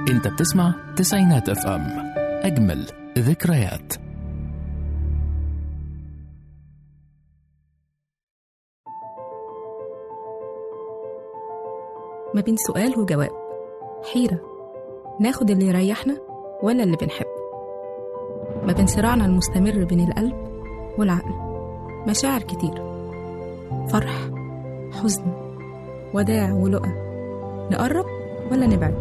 انت بتسمع تسعينات اف ام، اجمل ذكريات. ما بين سؤال وجواب، حيرة، ناخد اللي يريحنا ولا اللي بنحبه. ما بين صراعنا المستمر بين القلب والعقل، مشاعر كتير، فرح، حزن، وداع ولقى، نقرب ولا نبعد.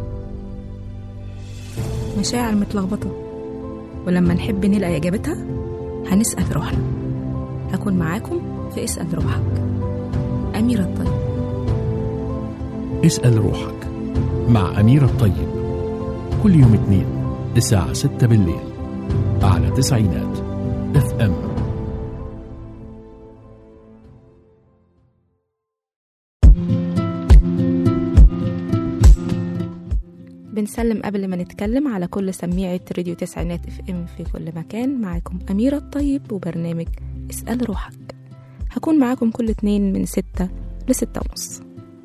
مشاعر متلخبطة، ولما نحب نلاقي إجابتها هنسأل روحنا. هكون معاكم في اسأل روحك، أميرة الطيب. اسأل روحك مع أميرة الطيب، كل يوم اثنين الساعة 6 بالليل على تسعينات اف ام. بنسلم قبل ما نتكلم على كل سميعة راديو تسعينات اف ام في كل مكان. معاكم أميرة الطيب وبرنامج اسأل روحك. هكون معاكم كل اتنين من 6 ل6:30.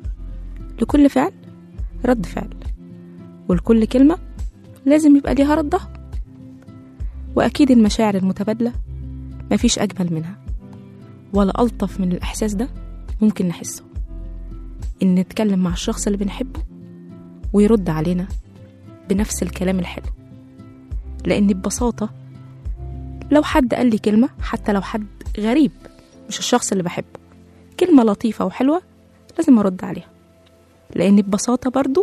لكل فعل رد فعل، ولكل كلمة لازم يبقى ليها ردها. وأكيد المشاعر المتبادلة مفيش أجمل منها ولا ألطف من الإحساس ده ممكن نحسه، إن نتكلم مع الشخص اللي بنحبه ويرد علينا بنفس الكلام الحلو. لأن ببساطة لو حد قال لي كلمة، حتى لو حد غريب مش الشخص اللي بحبه، كلمة لطيفة وحلوة، لازم أرد عليها. لأن ببساطة برضو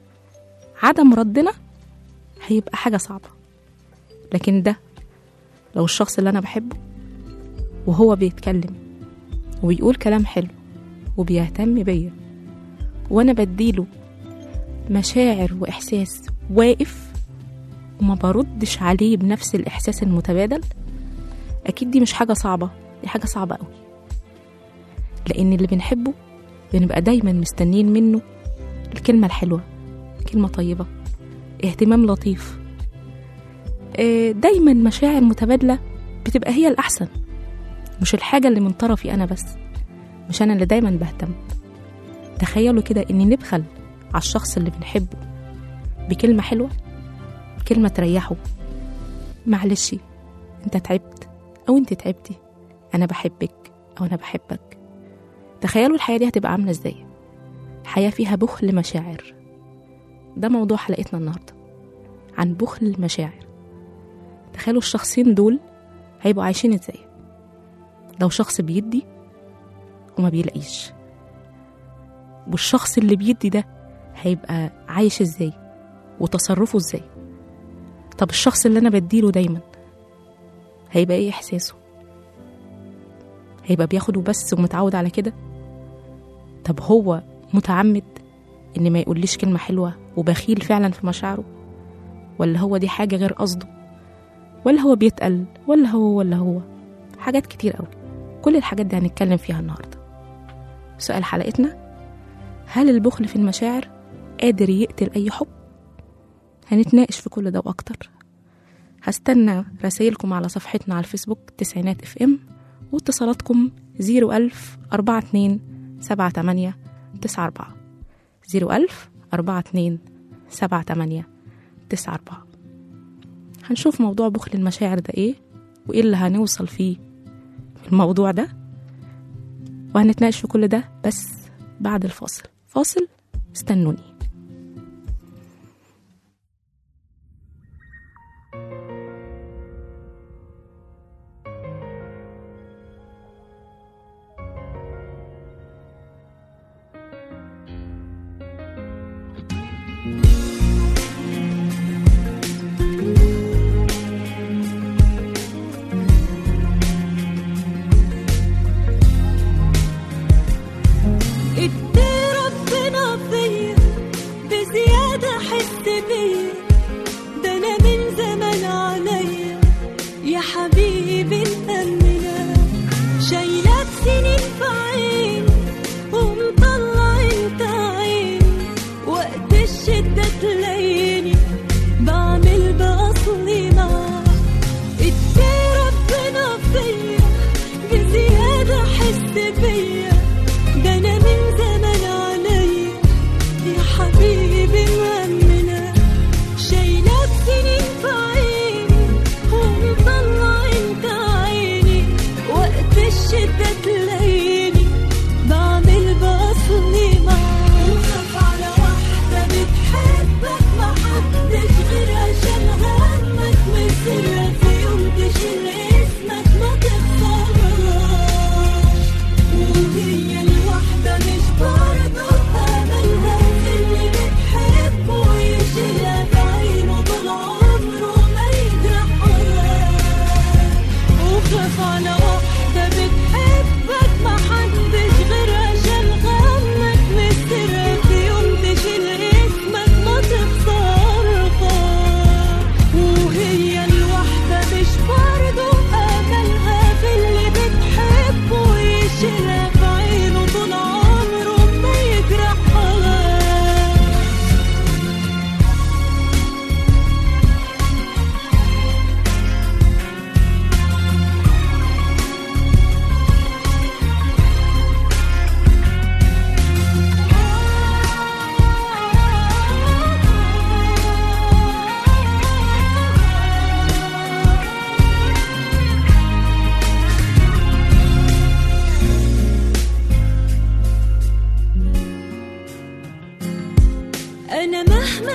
عدم ردنا هيبقى حاجة صعبة. لكن ده لو الشخص اللي أنا بحبه وهو بيتكلم وبيقول كلام حلو وبيهتم بيا وأنا بديله مشاعر وإحساس واقف وما بردش عليه بنفس الإحساس المتبادل، أكيد دي مش حاجة صعبة، دي حاجة صعبة قوي. لأن اللي بنحبه بنبقى دايما مستنين منه الكلمة الحلوة، كلمة طيبة، اهتمام لطيف. دايما مشاعر متبادلة بتبقى هي الأحسن، مش الحاجة اللي من طرفي أنا بس، مش أنا اللي دايما بهتم. تخيلوا كده إني نبخل على الشخص اللي بنحبه بكلمة حلوة، كلمة تريحه. معلش انت تعبت أو انت تعبتي، أنا بحبك أو أنا بحبك. تخيلوا الحياة دي هتبقى عاملة ازاي، حياة فيها بخل مشاعر. ده موضوع حلقتنا النهاردة، عن بخل المشاعر. تخيلوا الشخصين دول هيبقوا عايشين ازاي لو شخص بيدي وما بيلاقيش، والشخص اللي بيدي ده هيبقى عايش ازاي وتصرفه ازاي. طب الشخص اللي انا بديله دايما هيبقى ايه احساسه؟ هيبقى بياخده بس ومتعود على كده؟ طب هو متعمد ان ما يقوليش كلمة حلوة وبخيل فعلا في مشاعره، ولا هو دي حاجة غير قصده، ولا هو بيتقل، ولا هو حاجات كتير قوي. كل الحاجات دي هنتكلم فيها النهاردة. سؤال حلقتنا: هل البخل في المشاعر قادر يقتل أي حب؟ هنتناقش في كل ده وأكتر. هستنى رسائلكم على صفحتنا على الفيسبوك تسعينات اف ام، واتصالاتكم 01000-4278-94 01000-4278-94. هنشوف موضوع بخل المشاعر ده ايه وايه اللي هنوصل فيه في الموضوع ده، وهنتناقش في كل ده بس بعد فاصل. استنوني. ادي ربنا فيا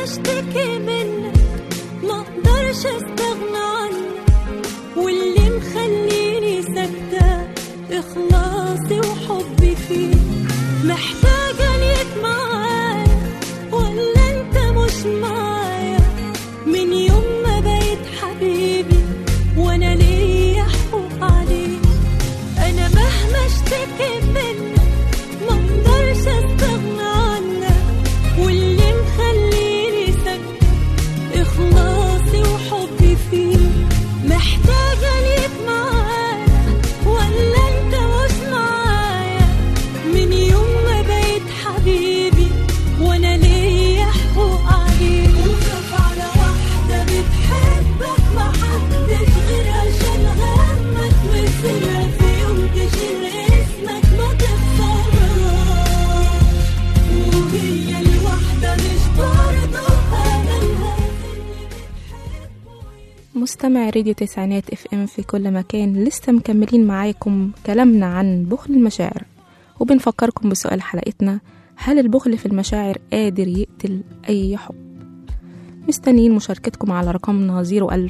اشتكي منك ما اقدرش استغنى عنك، واللي مخليني ساكتة اخلاصي وحبي فيك. محتاجة ليك معايا ولا انت مش معايا؟ من يوم ما بقيت حبيبي وانا ليا حقوق عليك. انا مهما اشتكي منك ما اقدرش استغنى عنك، واللي مخليني ساكتة اخلاصي وحبي فيك. محتاجة ليك معايا ولا انت مش معايا؟ من يوم ما بقيت حبيبي وانا ليا حقوق عليك. وخاف على واحدة بتحبك ما حدش غير عشان غمك، وسيبها في يوم تشيل اسمك ما تخسرهاش، وهي الواحدة مش برضه أملها اللي بتحبه. مستمع راديو تسعينات اف ام في كل مكان، لسه مكملين معاكم كلامنا عن بخل المشاعر، وبنفكركم بسؤال حلقتنا: هل البخل في المشاعر قادر يقتل أي حب؟ مستنيين مشاركتكم على رقمنا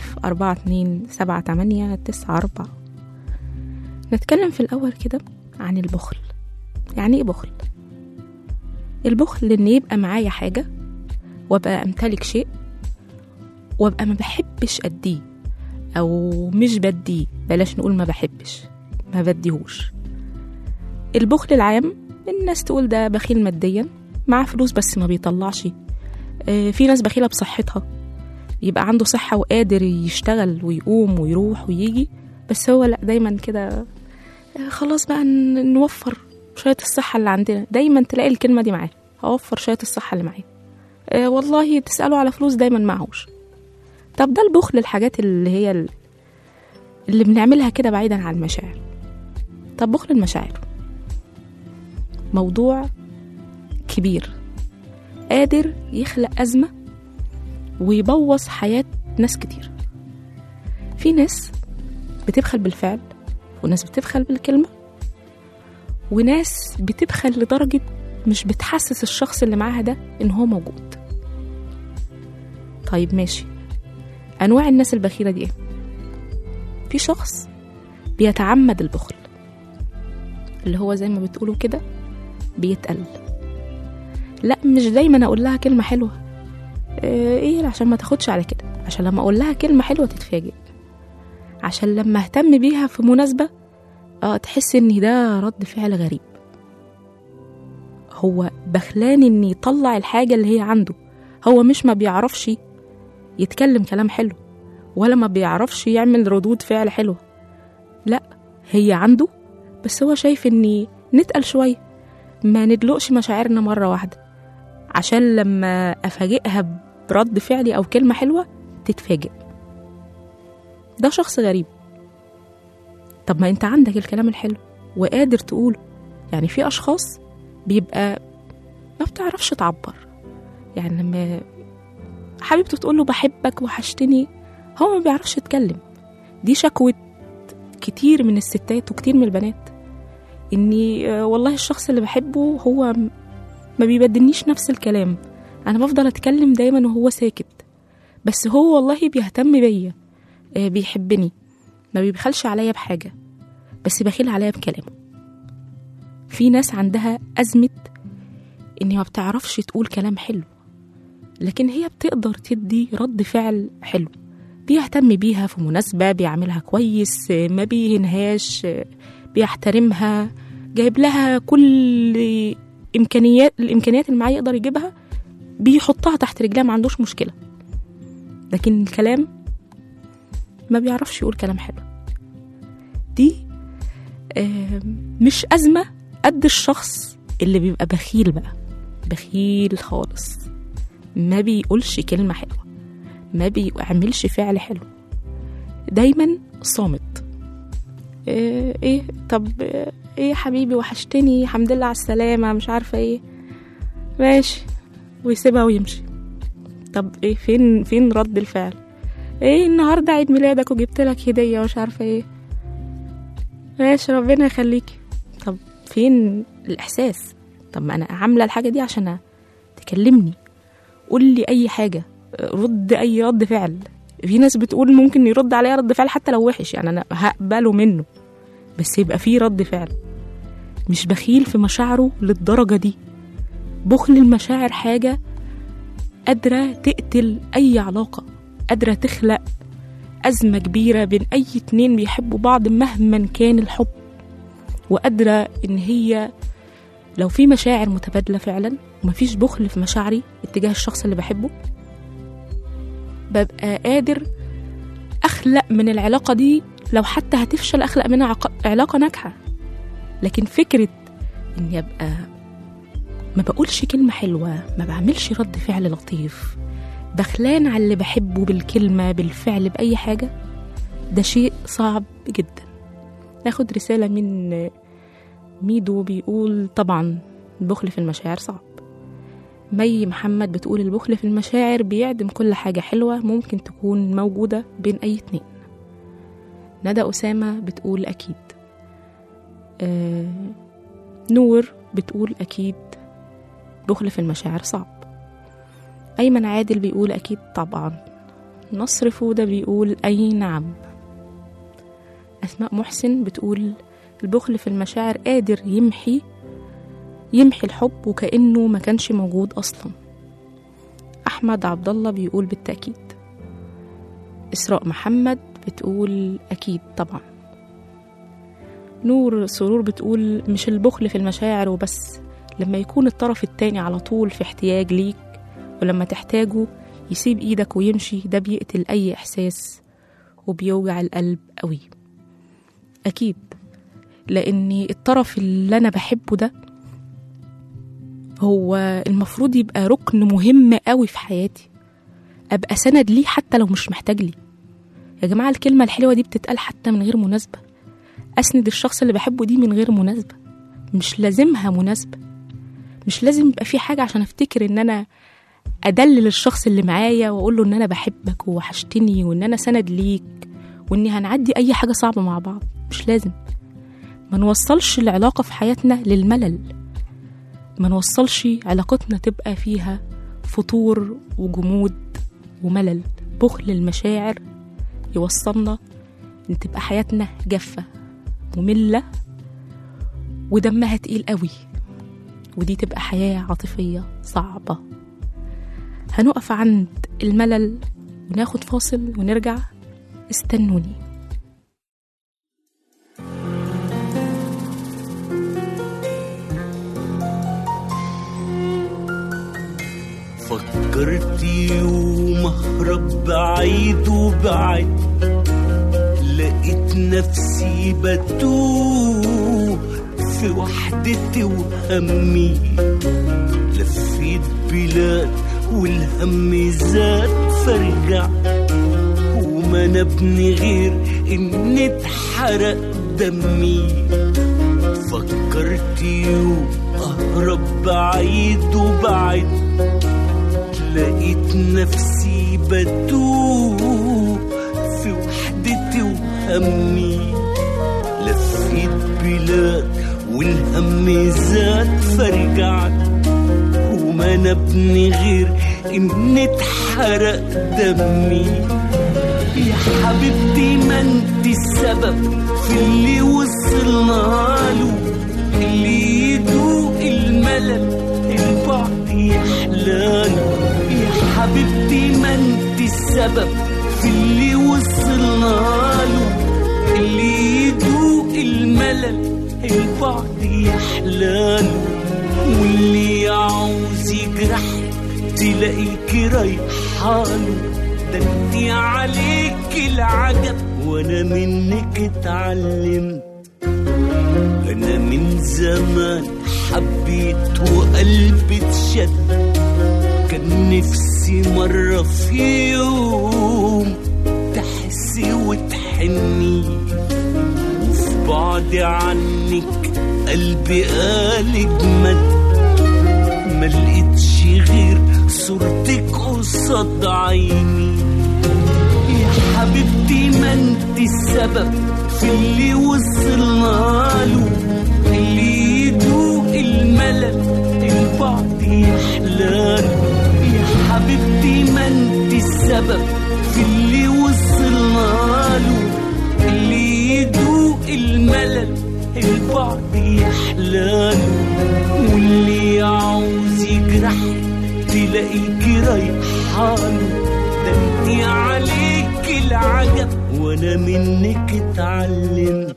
010427894. نتكلم في الأول كده عن البخل. يعني إيه بخل؟ البخل إن يبقى معايا حاجة وأبقى أمتلك شيء وأبقى ما بحبش أديه، أو مش بديه، بلاش نقول ما بحبش، ما بديهوش. البخل العام الناس تقول ده بخيل ماديا، معاه فلوس بس ما بيطلعش. في ناس بخيلة بصحتها، يبقى عنده صحة وقادر يشتغل ويقوم ويروح ويجي، بس هو لا، دايما كده خلاص بقى نوفر شوية الصحة اللي عندنا. دايما تلاقي الكلمة دي معاه: هوفر شوية الصحة اللي معاه. والله تسأله على فلوس دايما معهوش. طب ده البخل، الحاجات اللي هي اللي بنعملها كده بعيدا عن المشاعر. طب بخل المشاعر موضوع كبير، قادر يخلق أزمة ويبوظ حياة ناس كتير. في ناس بتبخل بالفعل، وناس بتبخل بالكلمة، وناس بتبخل لدرجة مش بتحسس الشخص اللي معاها ده إن هو موجود. طيب ماشي، أنواع الناس البخيلة دي إيه؟ في شخص بيتعمد البخل، اللي هو زي ما بتقولوا كده بيتقل. لا، مش دايما أقول لها كلمة حلوة، إيه، عشان ما تاخدش على كده، عشان لما أقول لها كلمة حلوة تتفاجئ، عشان لما اهتم بيها في مناسبة تحس إن ده رد فعل غريب. هو بخلان إن يطلع الحاجة اللي هي عنده. هو مش ما بيعرفش يتكلم كلام حلو، ولا ما بيعرفش يعمل ردود فعل حلوة، لا، هي عنده، بس هو شايف إني نتقل شوية، ما ندلقش مشاعرنا مرة واحدة، عشان لما أفاجئها برد فعلي أو كلمة حلوة تتفاجئ. ده شخص غريب. طب ما أنت عندك الكلام الحلو وقادر تقوله. يعني في أشخاص بيبقى ما بتعرفش تعبر، يعني لما حبيبته تقوله بحبك وحشتني، هو ما بيعرفش يتكلم. دي شكوى كتير من الستات وكتير من البنات، إني والله الشخص اللي بحبه هو ما بيبدلنيش نفس الكلام، أنا بفضل أتكلم دايما وهو ساكت، بس هو والله بيهتم بيا، بيحبني، ما بيبخلش عليا بحاجة، بس بخيل عليا بكلامه. في ناس عندها أزمة إنها ما بتعرفش تقول كلام حلو، لكن هي بتقدر تدي رد فعل حلو، بيهتم بيها في مناسبة، بيعملها كويس، ما بيهنهاش، بيحترمها، جايب لها كل الإمكانيات اللي معاه يقدر يجيبها، بيحطها تحت رجلها، ما عندوش مشكلة. لكن الكلام ما بيعرفش يقول كلام حلو. دي مش أزمة قد الشخص اللي بيبقى بخيل بقى، بخيل خالص، ما بيقولش كلمة حلوة، ما بيعملش فعل حلو، دايما صامت. ايه طب ايه حبيبي وحشتني، الحمد لله على السلامة، مش عارفة ايه، ماشي، ويسيبها ويمشي. طب ايه، فين رد الفعل؟ ايه النهاردة عيد ميلادك وجبت لك هدية ومش عارفة ايه، ماشي ربنا يخليكي. طب فين الإحساس؟ طب ما أنا عاملة الحاجة دي عشان تكلمني قول لي اي حاجه، رد اي رد فعل. في ناس بتقول ممكن يرد عليها رد فعل حتى لو وحش، يعني انا هقبله منه، بس يبقى فيه رد فعل. مش بخيل في مشاعره للدرجه دي. بخل المشاعر حاجه قادره تقتل اي علاقه، قادره تخلق أزمة كبيرة بين أي اتنين بيحبوا بعض مهما كان الحب، وقادرة إن هي لو في مشاعر متبادلة فعلا ومفيش بخل في مشاعري اتجاه الشخص اللي بحبه، ببقى قادر أخلق من العلاقة دي، لو حتى هتفشل أخلق منها علاقة ناجحة. لكن فكرة إني أبقى ما بقولش كلمة حلوة، ما بعملش رد فعل لطيف، بخلان على اللي بحبه بالكلمة بالفعل بأي حاجة، ده شيء صعب جدا. ناخد رسالة من ميدو بيقول طبعا البخل في المشاعر صعب. مي محمد بتقول البخل في المشاعر بيعدم كل حاجة حلوة ممكن تكون موجودة بين أي اتنين. ندى أسامة بتقول أكيد. نور بتقول أكيد بخل في المشاعر صعب. أيمن عادل بيقول أكيد طبعا. نصر فودة بيقول أي نعم. أسماء محسن بتقول البخل في المشاعر قادر يمحي الحب وكأنه ما كانش موجود أصلا. أحمد عبد الله بيقول بالتأكيد. إسراء محمد بتقول أكيد طبعا. نور سرور بتقول مش البخل في المشاعر وبس، لما يكون الطرف التاني على طول في احتياج ليك ولما تحتاجه يسيب ايدك ويمشي، ده بيقتل اي احساس وبيوجع القلب قوي. اكيد، لاني الطرف اللي انا بحبه ده هو المفروض يبقى ركن مهم قوي في حياتي، ابقى سند ليه حتى لو مش محتاج لي. يا جماعة الكلمة الحلوة دي بتتقال حتى من غير مناسبة. اسند الشخص اللي بحبه دي من غير مناسبة، مش لازمها مناسبة، مش لازم يبقى في حاجة عشان افتكر ان انا ادلل الشخص اللي معايا واقول له ان انا بحبك ووحشتني وان انا سند ليك واني هنعدي اي حاجة صعبة مع بعض. مش لازم. ما نوصلش العلاقة في حياتنا للملل، ما نوصلش علاقتنا تبقى فيها فتور وجمود وملل. بخل المشاعر يوصلنا ان تبقى حياتنا جافة مملة ودمها تقيل قوي، ودي تبقى حياة عاطفية صعبة. هنقف عند الملل وناخد فاصل ونرجع. استنوني. فكرت يوم اهرب بعيد وبعد، لقيت نفسي بتوه في وحدتي وهمي. لفيت بلاد والهم زاد فرجع، وما نبني غير ان اتحرق دمي. فكرت يوم اهرب بعيد وبعد، لقيت نفسي بتوه في وحدتي وهمي. لفيت بلاد والهم زاد فرجعت، وما نبني غير ان اتحرق دمي. يا حبيبتي ما انت السبب في اللي وصلنا له، اللي يدوق الملل البعض يحلاله. يا حبيبتي ما انت السبب في اللي وصلنا له، اللي يدوق الملل البعض يحلاله. واللي يعوز يجرحك تلاقيكي رايحاله. ده انتي عليك العجب وانا منك اتعلمت. انا من زمان حبيت وقلبي اتشد، كان نفسي مرة في يوم تحسي وتحني. وفي بعدي عنك قلبي قال اجمد، ما لقيتش غير صورتك قصاد عيني. يا حبيبتي ما انت السبب في اللي وصلنا له، اللي يدوق الملل البعض يحلاله. يا السبب في اللي وصلنا له، اللي يدوق الملل البعد يحلاله، واللي يعوز يجرحك تلاقيك رايحاله. ده انتي عليك العجب وانا منك اتعلمت.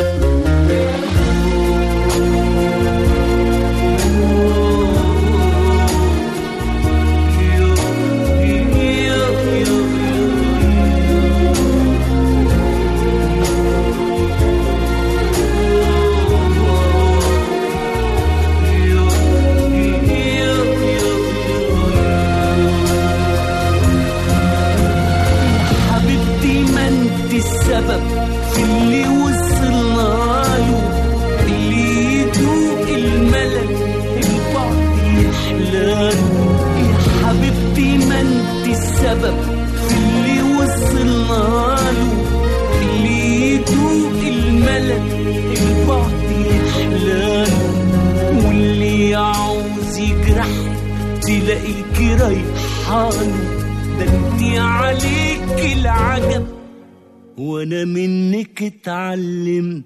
السبب في اللي وصلنا له، اللي يدوق الملل البعد يحلاله. يا حبيبتي ما انت السبب في اللي وصلنا له، اللي يدوق الملل البعد يحلاله، واللي يعوز يجرحك تلاقيك رايحاله. ده انت عليك العجب وانا منك اتعلمت.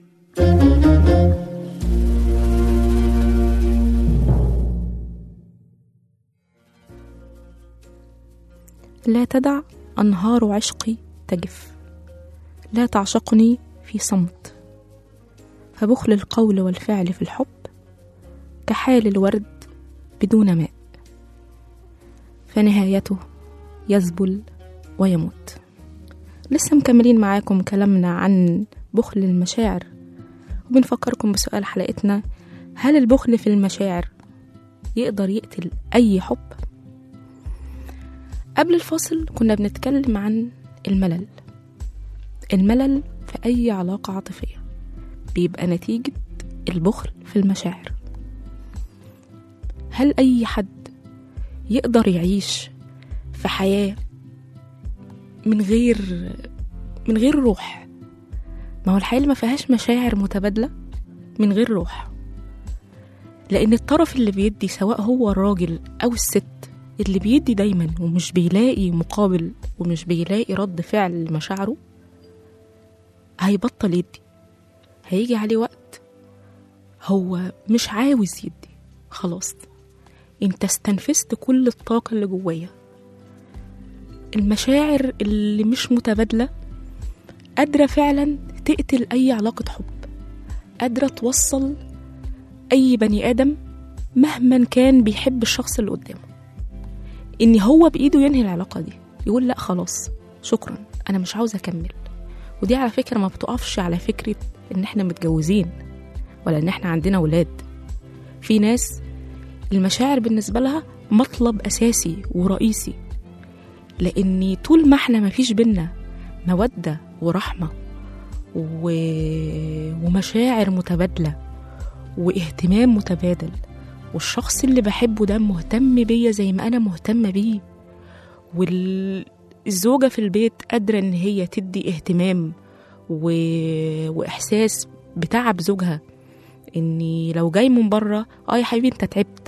لا تدع أنهار عشقي تجف، لا تعشقني في صمت، فبخل القول والفعل في الحب كحال الورد بدون ماء، فنهايته يذبل ويموت. لسه مكملين معاكم كلامنا عن بخل المشاعر، وبنفكركم بسؤال حلقتنا: هل البخل في المشاعر يقدر يقتل أي حب؟ قبل الفاصل كنا بنتكلم عن الملل. الملل في أي علاقة عاطفية بيبقى نتيجة البخل في المشاعر. هل أي حد يقدر يعيش في حياة من غير روح؟ ما هو الحياة اللي ما فيهاش مشاعر متبادلة من غير روح، لأن الطرف اللي بيدي سواء هو الراجل أو الست اللي بيدي دايما ومش بيلاقي مقابل ومش بيلاقي رد فعل لمشاعره هيبطل يدي. هيجي عليه وقت هو مش عاوز يدي، خلاص انت استنفذت كل الطاقة اللي جوايا. المشاعر اللي مش متبادلة قادرة فعلا تقتل أي علاقة حب، قادرة توصل أي بني آدم مهما كان بيحب الشخص اللي قدامه إن هو بإيده ينهي العلاقة دي، يقول لأ خلاص شكرا أنا مش عاوز أكمل. ودي على فكرة ما بتقفش على فكرة إن إحنا متجوزين ولا إن إحنا عندنا ولاد. في ناس المشاعر بالنسبة لها مطلب أساسي ورئيسي، لأن طول ما إحنا مفيش بينا مودة ورحمة ومشاعر متبادلة واهتمام متبادل، والشخص اللي بحبه ده مهتم بيا زي ما أنا مهتمة بيه، والزوجة في البيت قادرة إن هي تدي اهتمام وإحساس بتعب زوجها، إني لو جاي من بره يا حبيبي أنت تعبت،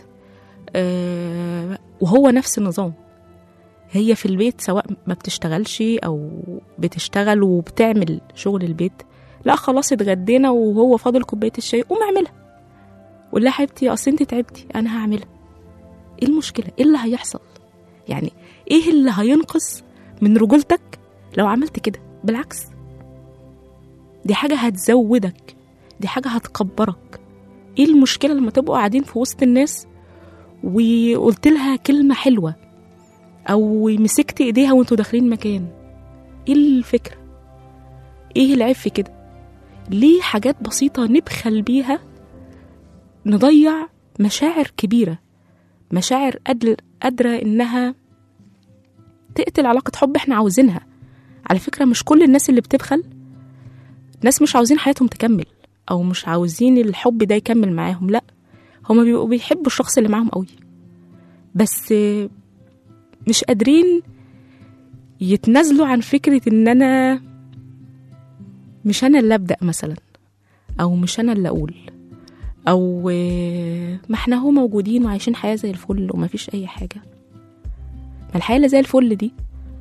وهو نفس النظام. هي في البيت سواء ما بتشتغلش أو بتشتغل وبتعمل شغل البيت، لا خلاص اتغدينا وهو فاضل كوباية الشاي قوم اعملها، ولا حبيبتي أصل انت تعبتي أنا هعملها. ايه المشكلة؟ ايه اللي هيحصل؟ يعني ايه اللي هينقص من رجولتك لو عملت كده؟ بالعكس دي حاجة هتزودك، دي حاجة هتكبرك. ايه المشكلة لما تبقوا قاعدين في وسط الناس وقلت لها كلمة حلوة او مسكت ايديها وانتوا داخلين مكان؟ ايه الفكرة؟ ايه العيب في كده؟ ليه حاجات بسيطة نبخل بيها نضيع مشاعر كبيرة، مشاعر قادرة انها تقتل علاقة حب احنا عاوزينها؟ على فكرة مش كل الناس اللي بتبخل ناس مش عاوزين حياتهم تكمل او مش عاوزين الحب ده يكمل معاهم، لا هما بيبقوا بيحبوا الشخص اللي معاهم قوي، بس مش قادرين يتنازلوا عن فكرة ان انا مش انا اللي ابدأ مثلا، او مش انا اللي اقول، او ما احنا هو موجودين وعايشين حياة زي الفل وما فيش اي حاجة. ما الحياة اللي زي الفل دي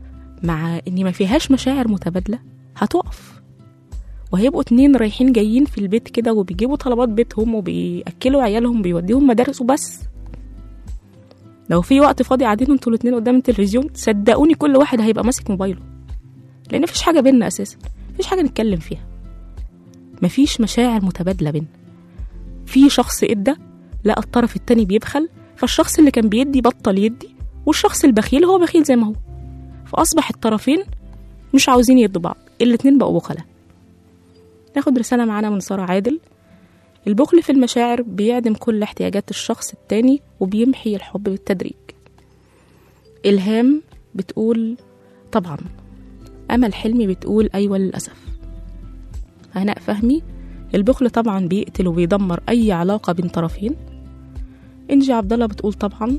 مع إن ما فيهاش مشاعر متبادلة هتقف، وهيبقوا 2 رايحين جايين في البيت كده وبيجيبوا طلبات بيتهم وبيأكلوا عيالهم وبيوديهم مدارس وبس. لو في وقت فاضي قاعدين انتوا الاتنين قدام التلفزيون، صدقوني كل واحد هيبقى ماسك موبايله، لأن مفيش حاجة بينا أساسا، مفيش حاجة نتكلم فيها، مفيش مشاعر متبادلة بينا. في شخص ادى لقى الطرف التاني بيبخل، فالشخص اللي كان بيدي بطل يدي، والشخص البخيل هو بخيل زي ما هو، فأصبح الطرفين مش عاوزين يدوا بعض، الاتنين بقوا بخلة. ناخد رسالة معانا من سارة عادل: البخل في المشاعر بيعدم كل احتياجات الشخص التاني وبيمحي الحب بالتدريج. إلهام بتقول طبعا. أمل حلمي بتقول أيوة للأسف. هناء فهمي: البخل طبعا بيقتل وبيدمر أي علاقة بين طرفين. إنجي عبد الله بتقول طبعا.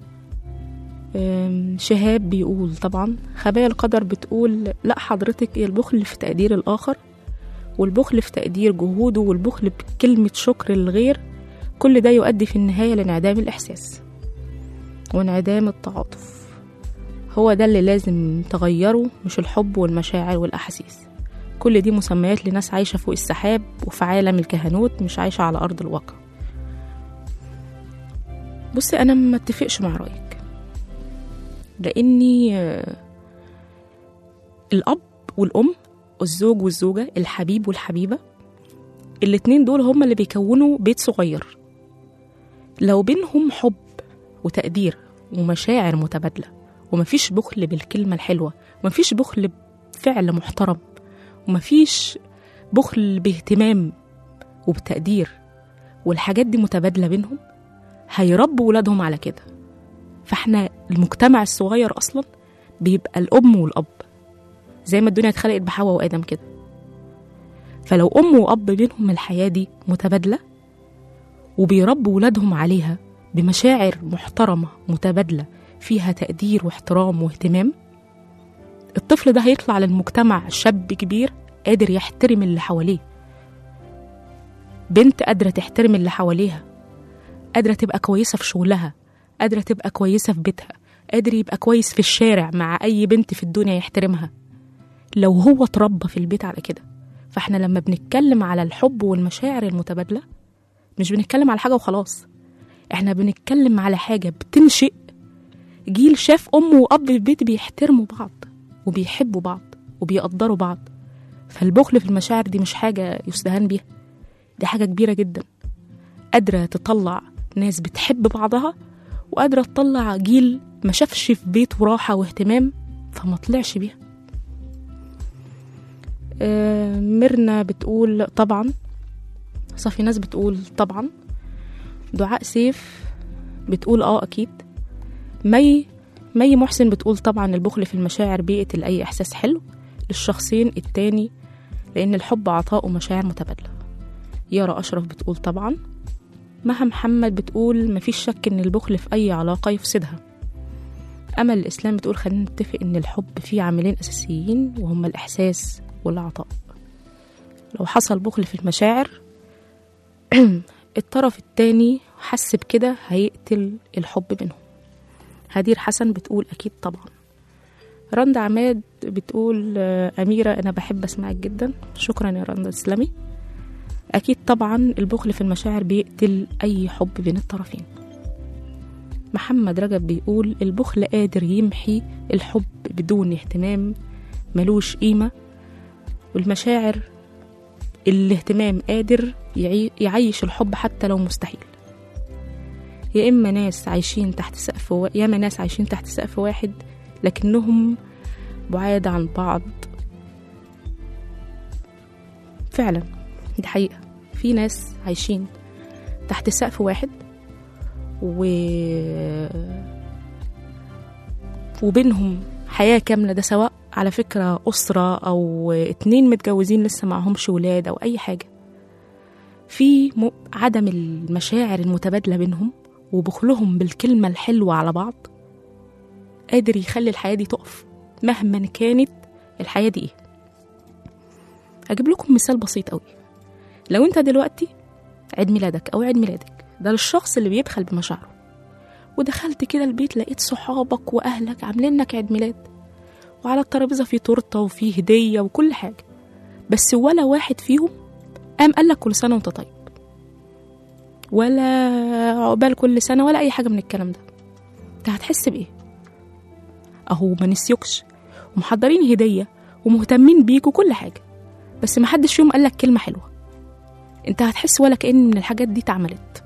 شهاب بيقول طبعا. خبايا القدر بتقول لا حضرتك، البخل في تقدير الآخر، والبخل في تقدير جهوده، والبخل بكلمة شكر للغير، كل ده يؤدي في النهاية لانعدام الإحساس وانعدام التعاطف. هو ده اللي لازم تغيره، مش الحب والمشاعر والأحاسيس. كل دي مسميات لناس عايشة فوق السحاب وفي عالم الكهنوت، مش عايشة على أرض الواقع. بصي، أنا ما اتفقش مع رأيك، لأني الأب والأم، الزوج والزوجة، الحبيب والحبيبة، الاتنين دول هما اللي بيكونوا بيت صغير. لو بينهم حب وتقدير ومشاعر متبادلة، ومفيش بخل بالكلمة الحلوة، ومفيش بخل بفعل محترم، ومفيش بخل باهتمام وبتقدير، والحاجات دي متبادلة بينهم، هيربوا ولادهم على كده. فاحنا المجتمع الصغير أصلا بيبقى الأم والأب، زي ما الدنيا اتخلقت بحواء وآدم كده. فلو أم وأب بينهم الحياة دي متبادلة وبيربوا ولادهم عليها بمشاعر محترمة متبادلة فيها تقدير واحترام واهتمام، الطفل ده هيطلع للمجتمع شاب كبير قادر يحترم اللي حواليه. بنت قادرة تحترم اللي حواليها، قادرة تبقى كويسة في شغلها، قادرة تبقى كويسة في بيتها، قادر يبقى كويس في الشارع مع أي بنت في الدنيا يحترمها، لو هو اتربى في البيت على كده. فاحنا لما بنتكلم على الحب والمشاعر المتبادلة، مش بنتكلم على حاجة وخلاص، احنا بنتكلم على حاجة بتنشئ جيل شاف أم وأب في البيت بيحترموا بعض وبيحبوا بعض وبيقدروا بعض. فالبخل في المشاعر دي مش حاجة يستهان بيها، دي حاجة كبيرة جدا، قادرة تطلع ناس بتحب بعضها، وقادرة تطلع جيل ما شافش في بيته راحة واهتمام فما طلعش بيها. ميرنا بتقول طبعا. صافي ناس بتقول طبعا. دعاء سيف بتقول أكيد. مي محسن بتقول طبعا البخل في المشاعر بيقتل أي إحساس حلو للشخصين التاني، لأن الحب عطاء ومشاعر متبادلة. يارا أشرف بتقول طبعا. مها محمد بتقول مفيش شك إن البخل في أي علاقة يفسدها. أمل الإسلام بتقول خلينا نتفق إن الحب فيه عاملين أساسيين وهما الإحساس والعطاء. لو حصل بخل في المشاعر الطرف التاني حس بكده هيقتل الحب بينهم. هدير حسن بتقول أكيد طبعا. رند عماد بتقول أميرة أنا بحب أسمعك جدا. شكرا يا رند، تسلمي. أكيد طبعا البخل في المشاعر بيقتل أي حب بين الطرفين. محمد رجب بيقول البخل قادر يمحي الحب بدون اهتمام ملوش قيمة، والمشاعر الاهتمام قادر يعيش الحب حتى لو مستحيل. يا ما ناس عايشين تحت سقف واحد لكنهم بعاد عن بعض. فعلا دي حقيقة، في ناس عايشين تحت سقف واحد وبينهم حياة كاملة، ده سواء على فكرة أسرة أو 2 متجوزين لسه معهمش ولاد أو أي حاجة. في عدم المشاعر المتبادلة بينهم وبخلهم بالكلمة الحلوة على بعض قادر يخلي الحياة دي تقف مهما كانت الحياة دي إيه. أجيب لكم مثال بسيط قوي. لو أنت دلوقتي عيد ميلادك أو عيد ميلادك ده للشخص اللي بيبخل بمشاعره، ودخلت كده البيت لقيت صحابك وأهلك عاملين لك عيد ميلاد، وعلى الترابيزة في تورتة وفي هدية وكل حاجة، بس ولا واحد فيهم قام قال لك كل سنة وانت طيب، ولا عقبال كل سنة، ولا أي حاجة من الكلام ده. انت هتحس بإيه؟ أهو ما نسيوكش ومحضرين هدية ومهتمين بيك وكل حاجة، بس ما حدش فيهم قال لك كلمة حلوة. انت هتحس ولا كأن من الحاجات دي اتعملت.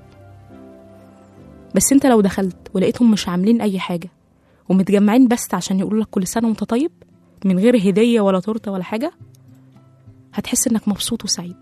بس انت لو دخلت ولقيتهم مش عاملين أي حاجة ومتجمعين بس عشان يقولوا لك كل سنة وانت طيب من غير هدية ولا تورتة ولا حاجة، هتحس انك مبسوط وسعيد.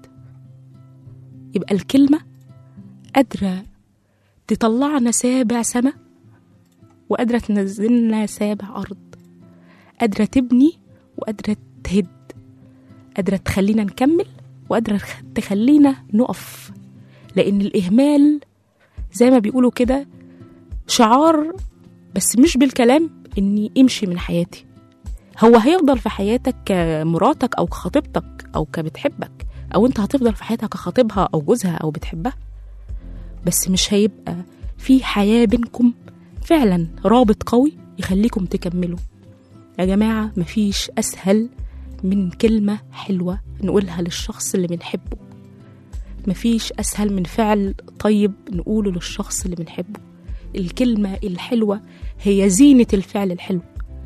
يبقى الكلمة قادرة تطلعنا سابع سما، وقادرة تنزلنا سابع أرض، قادرة تبني وقادرة تهد، قادرة تخلينا نكمل وقادرة تخلينا نقف. لأن الإهمال زي ما بيقولوا كده شعار، بس مش بالكلام إني امشي من حياتي. هو هيفضل في حياتك كمراتك أو كخطيبتك أو كبتحبك، أو أنت هتفضل في حياتك كخطيبها أو جوزها أو بتحبها، بس مش هيبقى في حياة بينكم فعلا رابط قوي يخليكم تكملوا. يا جماعة مفيش أسهل من كلمة حلوة نقولها للشخص اللي بنحبه، مفيش أسهل من فعل طيب نقوله للشخص اللي بنحبه. الكلمة الحلوة هي زينة الفعل الحلو،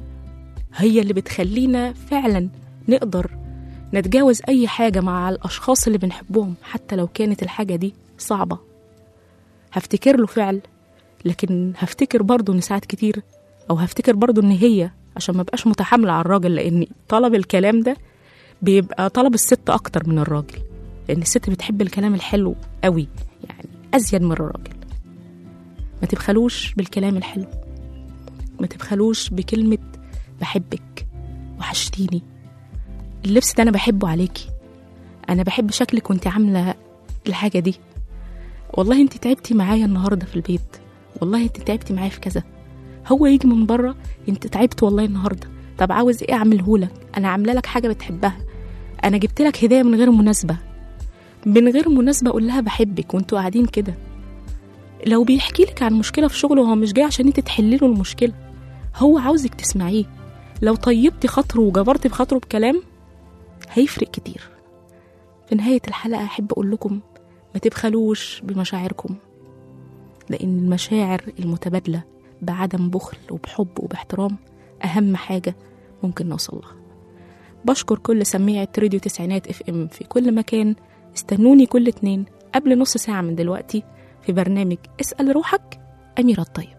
هي اللي بتخلينا فعلا نقدر نتجاوز أي حاجة مع الأشخاص اللي بنحبهم، حتى لو كانت الحاجة دي صعبة. هفتكر له فعل، لكن هفتكر برضو إن ساعات كتير، أو هفتكر برضو إن هي، عشان ما بقاش متحاملة على الراجل، لأن طلب الكلام ده بيبقى طلب الست أكتر من الراجل، لأن الست بتحب الكلام الحلو قوي، يعني أزيد من الراجل. ما تبخلوش بالكلام الحلو، ما تبخلوش بكلمة بحبك، وحشتيني، اللبس ده أنا بحبه عليكي، أنا بحب شكلك وانت عاملة الحاجة دي، والله انت تعبتي معايا النهاردة في البيت، والله انت تعبتي معايا في كذا. هو يجي من بره انت تعبت والله النهاردة، طب عاوز ايه اعملهولك؟ انا عامله لك حاجة بتحبها، انا جبت لك هدية من غير مناسبة، من غير مناسبة اقول لها بحبك وانتوا قاعدين كده. لو بيحكي لك عن مشكلة في شغله، هو مش جاي عشان انت تحلي له المشكلة، هو عاوزك تسمعيه. لو طيبتي خاطره وجبرتي بخاطره بكلام هيفرق كتير. في نهاية الحلقة أحب أقول لكم ما تبخلوش بمشاعركم، لأن المشاعر المتبادلة بعدم بخل وبحب وباحترام أهم حاجة ممكن نوصل لها. بشكر كل سميعة راديو تسعينات FM في كل مكان. استنوني كل اتنين قبل نص ساعة من دلوقتي في برنامج اسأل روحك أميرة الطيب.